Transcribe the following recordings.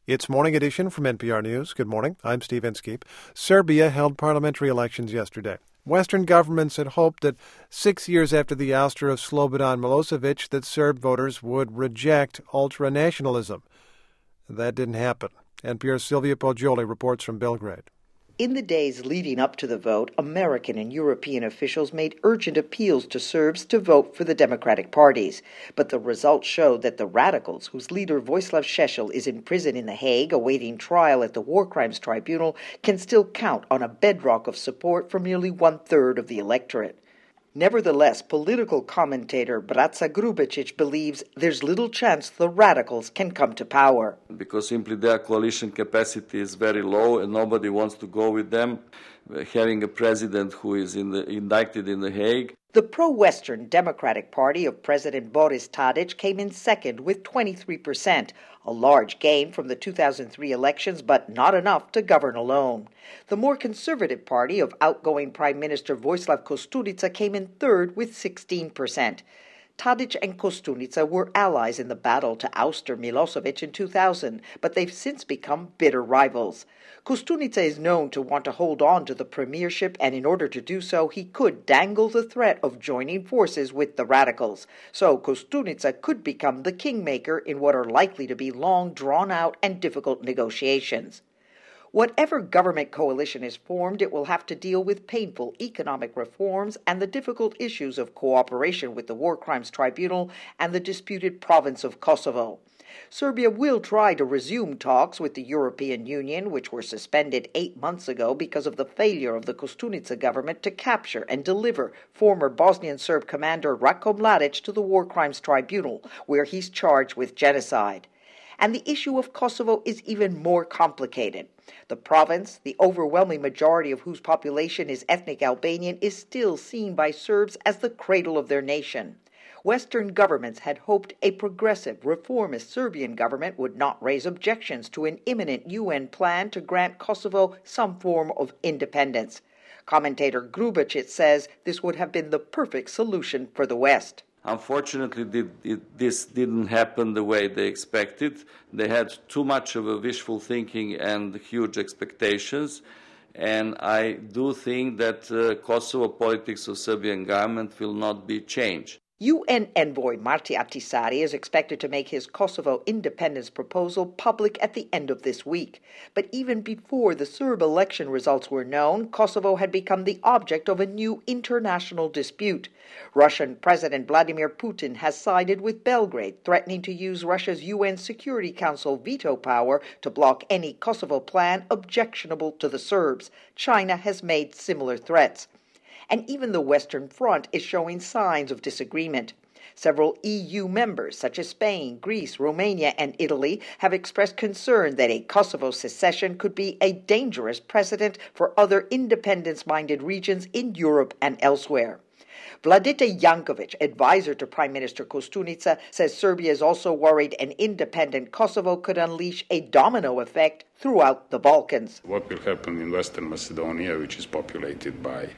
It's Morning Edition from NPR News. Good morning. I'm Steve Inskeep. Serbia held parliamentary elections yesterday. Western governments had hoped that 6 years after the ouster of Slobodan Milosevic that Serb voters would reject ultra-nationalism. That didn't happen. NPR's Sylvia Poggioli reports from Belgrade. In the days leading up to the vote, American and European officials made urgent appeals to Serbs to vote for the Democratic parties. But the results showed that the radicals, whose leader Vojislav Šešelj is in prison in The Hague awaiting trial at the War Crimes Tribunal, can still count on a bedrock of support from nearly one-third of the electorate. Nevertheless, political commentator Braca Grubecic believes there's little chance the radicals can come to power. Because simply their coalition capacity is very low and nobody wants to go with them. Having a president who is indicted in The Hague. The pro-Western Democratic Party of President Boris Tadic came in second with 23%, a large gain from the 2003 elections, but not enough to govern alone. The more conservative party of outgoing Prime Minister Vojislav Koštunica came in third with 16%. Tadic and Koštunica were allies in the battle to ouster Milosevic in 2000, but they've since become bitter rivals. Koštunica is known to want to hold on to the premiership, and in order to do so, he could dangle the threat of joining forces with the radicals. So Koštunica could become the kingmaker in what are likely to be long, drawn-out, and difficult negotiations. Whatever government coalition is formed, it will have to deal with painful economic reforms and the difficult issues of cooperation with the War Crimes Tribunal and the disputed province of Kosovo. Serbia will try to resume talks with the European Union, which were suspended 8 months ago because of the failure of the Koštunica government to capture and deliver former Bosnian Serb commander Ratko Mladic to the War Crimes Tribunal, where he's charged with genocide. And the issue of Kosovo is even more complicated. The province, the overwhelming majority of whose population is ethnic Albanian, is still seen by Serbs as the cradle of their nation. Western governments had hoped a progressive, reformist Serbian government would not raise objections to an imminent UN plan to grant Kosovo some form of independence. Commentator Grubecic says this would have been the perfect solution for the West. Unfortunately, this didn't happen the way they expected. They had too much of a wishful thinking and huge expectations. And I do think that Kosovo politics of Serbian government will not be changed. UN envoy Martti Ahtisaari is expected to make his Kosovo independence proposal public at the end of this week. But even before the Serb election results were known, Kosovo had become the object of a new international dispute. Russian President Vladimir Putin has sided with Belgrade, threatening to use Russia's UN Security Council veto power to block any Kosovo plan objectionable to the Serbs. China has made similar threats. And even the Western Front is showing signs of disagreement. Several EU members, such as Spain, Greece, Romania, and Italy, have expressed concern that a Kosovo secession could be a dangerous precedent for other independence-minded regions in Europe and elsewhere. Vladeta Jankovic, advisor to Prime Minister Koštunica, says Serbia is also worried an independent Kosovo could unleash a domino effect throughout the Balkans. What will happen in Western Macedonia, which is populated by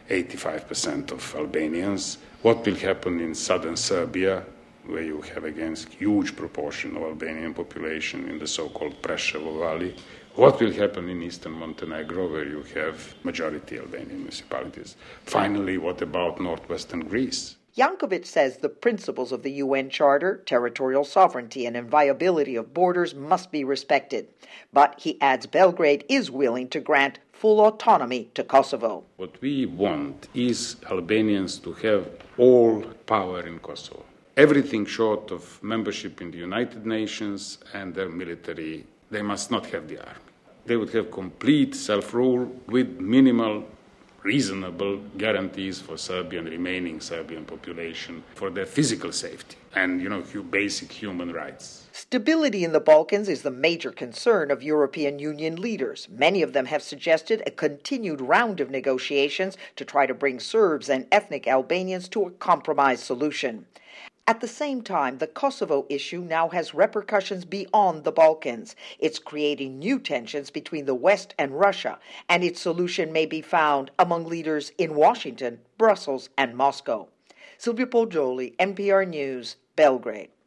85% of Albanians? What will happen in southern Serbia, where you have again huge proportion of Albanian population in the so-called Preševo Valley? What will happen in eastern Montenegro, where you have majority Albanian municipalities? Finally, what about northwestern Greece? Jankovic says the principles of the UN Charter, territorial sovereignty and inviolability of borders must be respected. But he adds Belgrade is willing to grant full autonomy to Kosovo. What we want is Albanians to have all power in Kosovo. Everything short of membership in the United Nations and their military, they must not have the army. They would have complete self-rule with minimal, reasonable guarantees for Serbian, remaining Serbian population, for their physical safety and, basic human rights. Stability in the Balkans is the major concern of European Union leaders. Many of them have suggested a continued round of negotiations to try to bring Serbs and ethnic Albanians to a compromise solution. At the same time, the Kosovo issue now has repercussions beyond the Balkans. It's creating new tensions between the West and Russia, and its solution may be found among leaders in Washington, Brussels, and Moscow. Sylvia Poggioli, NPR News, Belgrade.